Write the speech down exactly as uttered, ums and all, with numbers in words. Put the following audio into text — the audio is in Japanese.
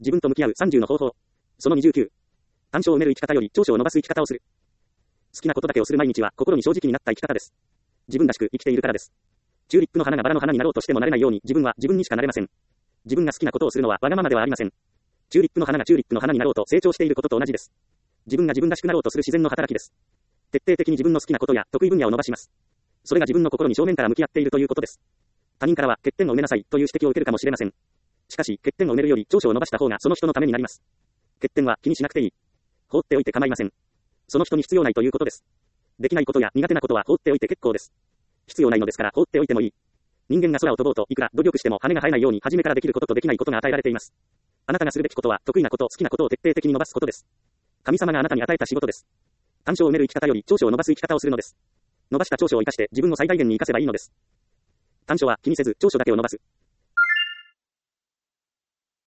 自分と向き合うさんじゅうの方法。そのにじゅうきゅう。短所を埋める生き方より長所を伸ばす生き方をする。好きなことだけをする毎日は心に正直になった生き方です。自分らしく生きているからです。チューリップの花がバラの花になろうとしてもなれないように自分は自分にしかなれません。自分が好きなことをするのはわがままではありません。チューリップの花がチューリップの花になろうと成長していることと同じです。自分が自分らしくなろうとする自然の働きです。徹底的に自分の好きなことや得意分野を伸ばします。それが自分の心に正面から向き合っているということです。他人からは欠点を埋めなさいという指摘を受けるかもしれません。しかし欠点を埋めるより長所を伸ばした方がその人のためになります。欠点は気にしなくていい。放っておいて構いません。その人に必要ないということです。できないことや苦手なことは放っておいて結構です。必要ないのですから放っておいてもいい。人間が空を飛ぼうといくら努力しても羽が生えないように初めからできることとできないことが与えられています。あなたがするべきことは得意なこと、好きなことを徹底的に伸ばすことです。神様があなたに与えた仕事です。短所を埋める生き方より長所を伸ばす生き方をするのです。伸ばした長所を生かして自分を最大限に生かせばいいのです。短所は気にせず長所だけを伸ばす。